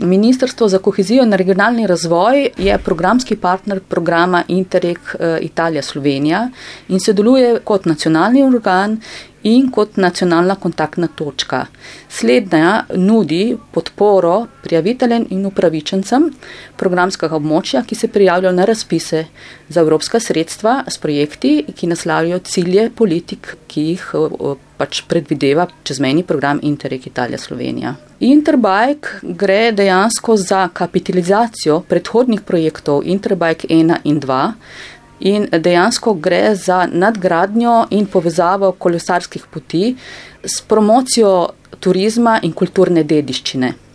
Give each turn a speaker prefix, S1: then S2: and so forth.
S1: Ministrstvo za kohezijo in regionalni razvoj je programski partner programa Interreg Italija-Slovenija in sodeluje kot nacionalni organ in kot nacionalna kontaktna točka. Slednja nudi podporo prijaviteljem in upravičencem programskega območja, ki se prijavljajo na razpise za evropska sredstva s projekti, ki naslavljajo cilje politik, ki jih predvideva čezmejni program Interreg Italija-Slovenija. Interbike gre dejansko za kapitalizacijo predhodnih projektov Interbike 1 in 2, in dejansko gre za nadgradnjo in povezavo kolesarskih poti s promocijo turizma in kulturne dediščine.